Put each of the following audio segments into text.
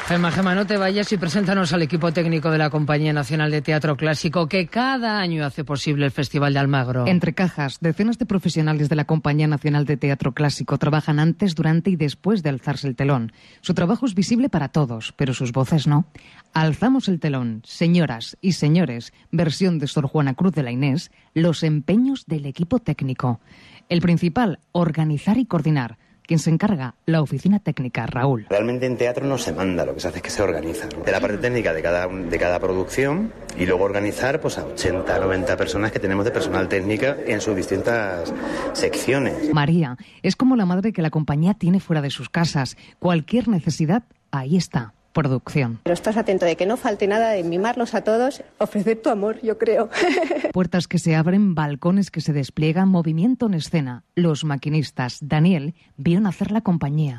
Gemma, no te vayas y preséntanos al equipo técnico de la Compañía Nacional de Teatro Clásico que cada año hace posible el Festival de Almagro. Entre cajas, decenas de profesionales de la Compañía Nacional de Teatro Clásico trabajan antes, durante y después de alzarse el telón. Su trabajo es visible para todos, pero sus voces no. Alzamos el telón, señoras y señores, versión de Sor Juana Cruz de la Inés, los empeños del equipo técnico. El principal, organizar y coordinar. Quien se encarga, la oficina técnica, Raúl. Realmente en teatro no se manda, lo que se hace es que se organiza, ¿no? De la parte técnica de cada producción y luego organizar pues a 80, 90 personas que tenemos de personal técnica en sus distintas secciones. María es como la madre que la compañía tiene fuera de sus casas. Cualquier necesidad, ahí está. Producción. Pero estás atento de que no falte nada, de mimarlos a todos, ofrecer tu amor, yo creo. Puertas que se abren, balcones que se despliegan, movimiento en escena. Los maquinistas, Daniel, vio nacer la compañía.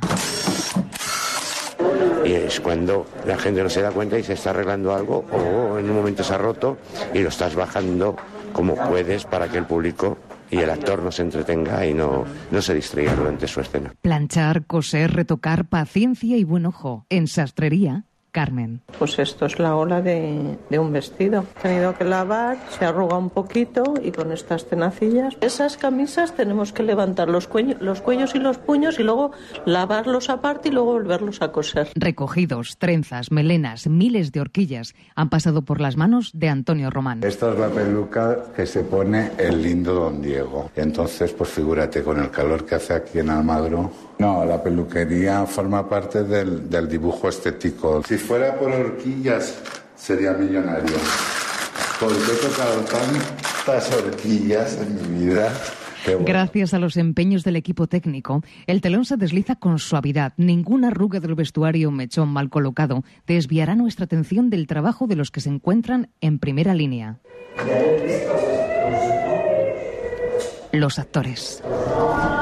Y es cuando la gente no se da cuenta y se está arreglando algo o en un momento se ha roto y lo estás bajando como puedes para que el público y el actor no se entretenga y no se distraiga durante su escena. Planchar, coser, retocar, paciencia y buen ojo. En sastrería, Carmen. Pues esto es la ola de un vestido. He tenido que lavar, se arruga un poquito y con estas tenacillas. Esas camisas tenemos que levantar los cuellos y los puños y luego lavarlos aparte y luego volverlos a coser. Recogidos, trenzas, melenas, miles de horquillas han pasado por las manos de Antonio Román. Esta es la peluca que se pone el lindo don Diego. Entonces, pues figúrate, con el calor que hace aquí en Almagro. No, la peluquería forma parte del dibujo estético. Si fuera por horquillas, sería millonario. Porque he tocado tantas horquillas en mi vida. Bueno. Gracias a los empeños del equipo técnico, el telón se desliza con suavidad. Ninguna arruga del vestuario o mechón mal colocado desviará nuestra atención del trabajo de los que se encuentran en primera línea. Los actores.